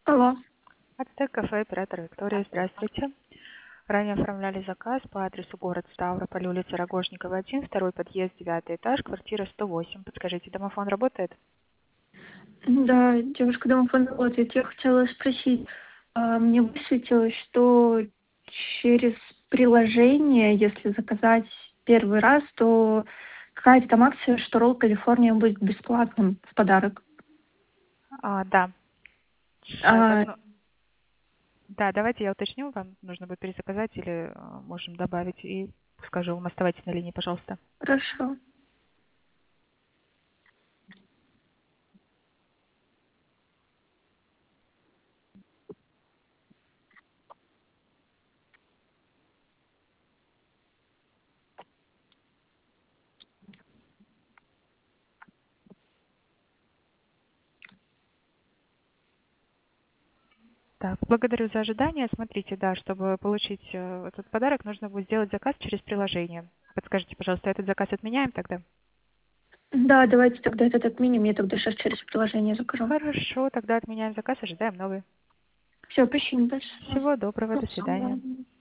Алло. Ацтек кафе, оператор Виктория, здравствуйте. Ранее оформляли заказ по адресу город Ставрополь, улица Рогожникова, 1, второй подъезд, 9 этаж, квартира 108. Подскажите, домофон работает? Да, девушка домофон работает. Я хотела спросить, мне высветилось, что через приложение, если заказать первый раз, то какая-то там акция, что ролл Калифорния будет бесплатным в подарок. Да. Сейчас, А, Да, давайте я уточню, вам нужно будет перезаказать или можем добавить и скажу вам, оставайтесь на линии, пожалуйста. Хорошо. Так, благодарю за ожидание. Смотрите, да, чтобы получить этот подарок, нужно будет сделать заказ через приложение. Подскажите, пожалуйста, этот заказ отменяем тогда? Да, давайте тогда этот отменим. Я тогда сейчас через приложение закажу. Хорошо, тогда отменяем заказ, ожидаем новый. Все, спасибо большое. Всего доброго, До до свидания. свидания.